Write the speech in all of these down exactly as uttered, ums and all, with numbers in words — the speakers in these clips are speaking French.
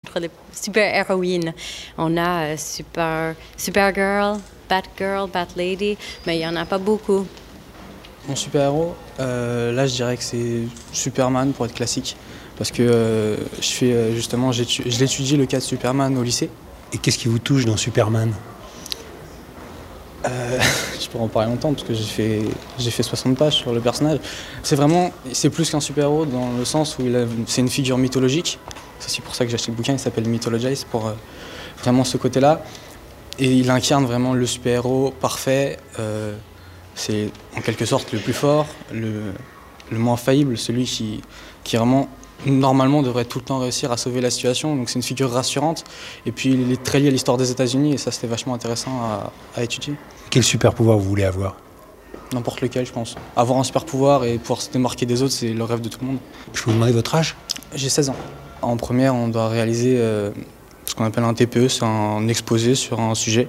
entre les super-héroïnes. On a euh, super, Supergirl, Batgirl, Batlady, mais il n'y en a pas beaucoup. Mon super-héros, euh, là je dirais que c'est Superman pour être classique. Parce que euh, je fais euh, justement, je l'étudie le cas de Superman au lycée. Et qu'est-ce qui vous touche dans Superman ? euh, Je pourrais en parler longtemps parce que j'ai fait, j'ai fait soixante pages sur le personnage. C'est vraiment, c'est plus qu'un super-héros dans le sens où il a, c'est une figure mythologique. C'est aussi pour ça que j'ai acheté le bouquin, il s'appelle Mythologize, pour euh, vraiment ce côté-là. Et il incarne vraiment le super-héros parfait. Euh, c'est en quelque sorte le plus fort, le, le moins faillible, celui qui, qui vraiment... normalement, devrait tout le temps réussir à sauver la situation. Donc c'est une figure rassurante. Et puis il est très lié à l'histoire des États-Unis et ça c'était vachement intéressant à, à étudier. Quel super pouvoir vous voulez avoir ? N'importe lequel, je pense. Avoir un super pouvoir et pouvoir se démarquer des autres, c'est le rêve de tout le monde. Je peux vous demander votre âge ? J'ai seize ans. En première, on doit réaliser euh, ce qu'on appelle un T P E, c'est un exposé sur un sujet.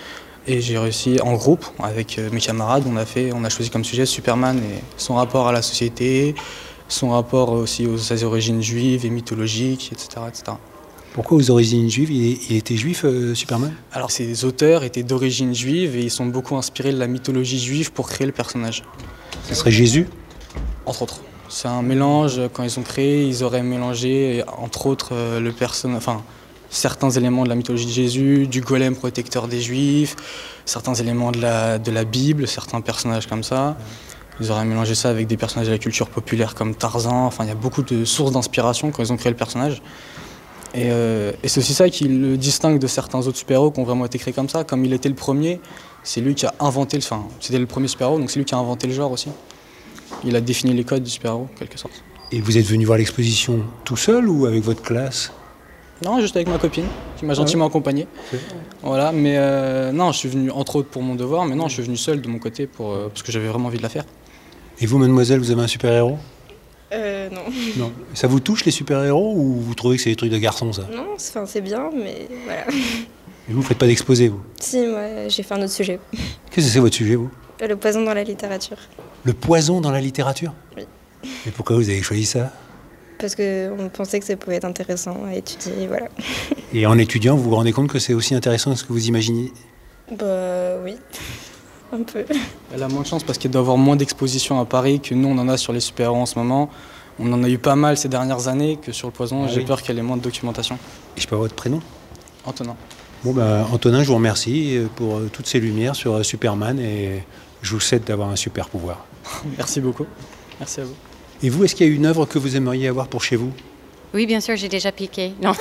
Et j'ai réussi en groupe avec mes camarades. On a fait, on a choisi comme sujet Superman et son rapport à la société, son rapport aussi aux ses origines juives et mythologiques, et cetera, et cetera. Pourquoi aux origines juives ? Il, il était juif, euh, Superman ? Alors, ces auteurs étaient d'origine juive et ils sont beaucoup inspirés de la mythologie juive pour créer le personnage. Ce serait Jésus ? Entre autres. C'est un mélange. Quand ils ont créé, ils auraient mélangé, entre autres, le personnage, enfin, certains éléments de la mythologie de Jésus, du golem protecteur des Juifs, certains éléments de la, de la Bible, certains personnages comme ça. Ils auraient mélangé ça avec des personnages de la culture populaire comme Tarzan. Enfin, il y a beaucoup de sources d'inspiration quand ils ont créé le personnage. Et, euh, et c'est aussi ça qui le distingue de certains autres super-héros qui ont vraiment été créés comme ça. Comme il était le premier, c'est lui qui a inventé le... Enfin, c'était le premier super-héros, donc c'est lui qui a inventé le genre aussi. Il a défini les codes du super-héros, en quelque sorte. Et vous êtes venu voir l'exposition tout seul ou avec votre classe ? Non, juste avec ma copine, qui m'a gentiment accompagné. Voilà, mais euh, non, je suis venu entre autres pour mon devoir, mais non, je suis venu seul de mon côté pour, euh, parce que j'avais vraiment envie de la faire. Et vous, mademoiselle, vous avez un super-héros ? Euh, non. Non. Ça vous touche, les super-héros, ou vous trouvez que c'est des trucs de garçons, ça ? Non, c'est, c'est bien, mais voilà. Et vous, vous faites pas d'exposé, vous ? Si, moi, j'ai fait un autre sujet. Qu'est-ce que c'est votre sujet, vous ? Le poison dans la littérature. Le poison dans la littérature ? Oui. Et pourquoi vous avez choisi ça ? Parce qu'on pensait que ça pouvait être intéressant à étudier, voilà. Et en étudiant, vous vous rendez compte que c'est aussi intéressant que ce que vous imaginiez ? Bah oui, un peu. Elle a moins de chance parce qu'il doit y avoir moins d'expositions à Paris que nous on en a sur les super-héros en ce moment. On en a eu pas mal ces dernières années que sur le poison, ah, j'ai oui. peur qu'il y ait moins de documentation. Et je peux avoir votre prénom ? Antonin. Bon bah Antonin, je vous remercie pour toutes ces lumières sur Superman et je vous souhaite d'avoir un super pouvoir. Merci beaucoup, merci à vous. Et vous, est-ce qu'il y a une œuvre que vous aimeriez avoir pour chez vous ? Oui, bien sûr, j'ai déjà piqué. Non,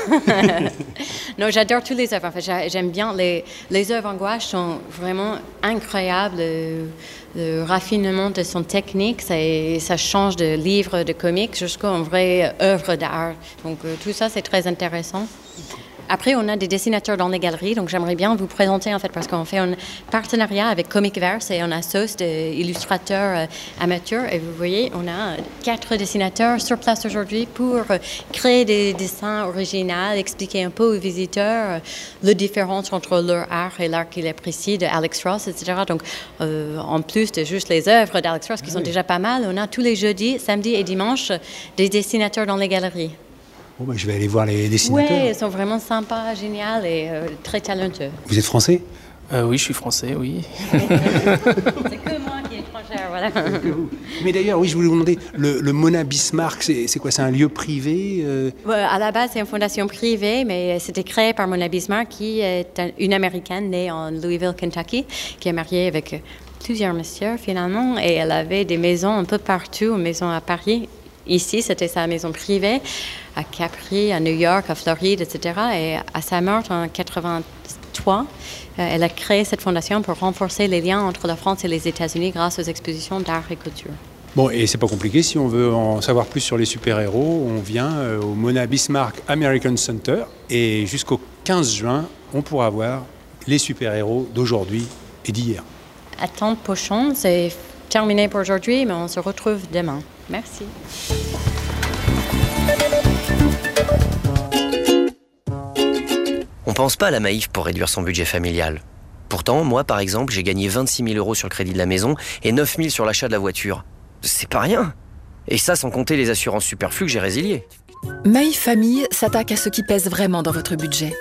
non, j'adore toutes les œuvres. En fait, j'aime bien les, les œuvres en gouache sont vraiment incroyables. Le, le raffinement de son technique, ça, ça change de livre de comics jusqu'à une vraie œuvre d'art. Donc tout ça, c'est très intéressant. Après, on a des dessinateurs dans les galeries, donc j'aimerais bien vous présenter, en fait, parce qu'on fait un partenariat avec Comicverse et on associe des illustrateurs euh, amateurs. Et vous voyez, on a quatre dessinateurs sur place aujourd'hui pour euh, créer des dessins originaux, expliquer un peu aux visiteurs euh, la différence entre leur art et l'art qu'il apprécie de Alex Ross, et cetera. Donc, euh, en plus de juste les œuvres d'Alex Ross, qui ah sont oui. déjà pas mal, on a tous les jeudis, samedis et dimanches des dessinateurs dans les galeries. Bon, bah, je vais aller voir les dessinateurs. Oui, ils sont vraiment sympas, géniaux et euh, très talentueux. Vous êtes français ? euh, Oui, je suis français, oui. C'est que moi qui est étrangère, voilà. Mais d'ailleurs, oui, je voulais vous demander, le, le Mona Bismarck, c'est, c'est quoi ? C'est un lieu privé euh... ouais, À la base, c'est une fondation privée, mais c'était créé par Mona Bismarck, qui est une Américaine née en Louisville, Kentucky, qui est mariée avec plusieurs messieurs, finalement, et elle avait des maisons un peu partout, une maison à Paris. Ici, c'était sa maison privée, à Capri, à New York, à Floride, et cetera. Et à sa mort en quatre-vingt-trois, euh, elle a créé cette fondation pour renforcer les liens entre la France et les États-Unis grâce aux expositions d'art et culture. Bon, et c'est pas compliqué, si on veut en savoir plus sur les super-héros, on vient euh, au Mona Bismarck American Center et jusqu'au quinze juin, on pourra voir les super-héros d'aujourd'hui et d'hier. Attente Pochon, c'est terminé pour aujourd'hui, mais on se retrouve demain. Merci. On pense pas à la Maïf pour réduire son budget familial. Pourtant, moi, par exemple, j'ai gagné vingt-six mille euros sur le crédit de la maison et neuf mille sur l'achat de la voiture. C'est pas rien. Et ça, sans compter les assurances superflues que j'ai résiliées. Maïf Famille s'attaque à ce qui pèse vraiment dans votre budget.